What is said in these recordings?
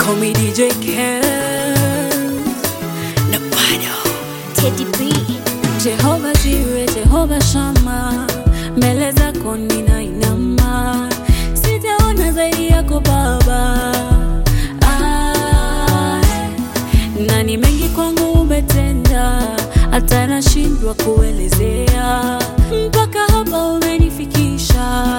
Call me DJ Ken. Nobody. Teddy B. Jehovah Jireh, Jehovah Shammah, mbele zako ninainama, sijaona zaidi yako Baba. Na ni mengi kwangu umetenda, hata nashindwa kuelezea, mpaka hapa umenifikisha.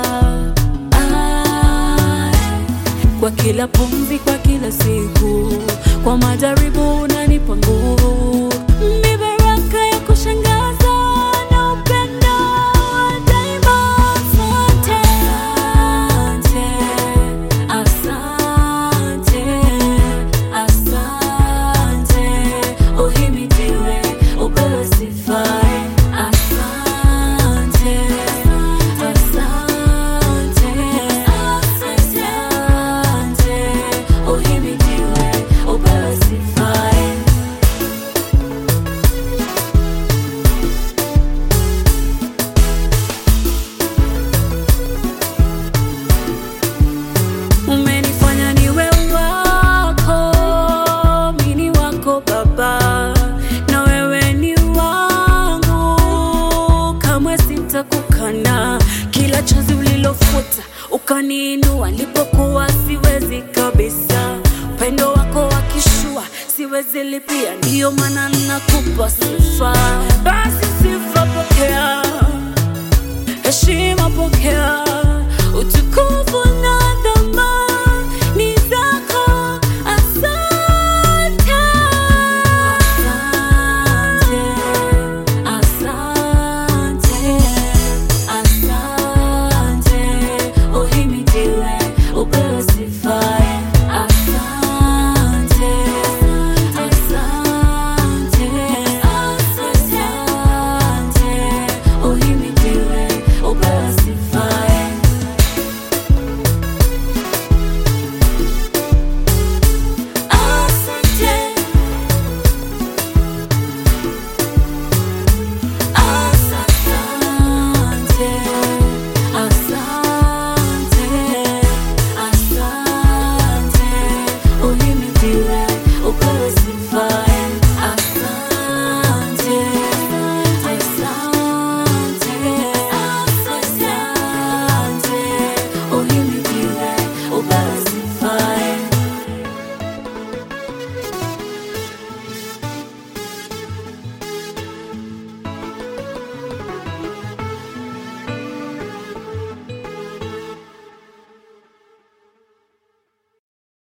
Kwa kila pumzi, kwa kila siku, kwa majaribu unanipa nguvu, ni baraka ya kushangaza na upendo wa daima. Asante, asante, asante, uhimidiwe, upewe sifa. Asante, asante, asante, uhimidiwe, upewe sifa. Umenifanya niwe wako, mimi wako Baba, na wewe ni wangu, kamwe sitakukana. Kila chozi ulilofuta ukaniinua, nilipokuwa siwezi kabisa. Upendo wako wakishua siwezi lipia, ndio maana nakupa sifa. Basi sifa pokea, heshima pokea,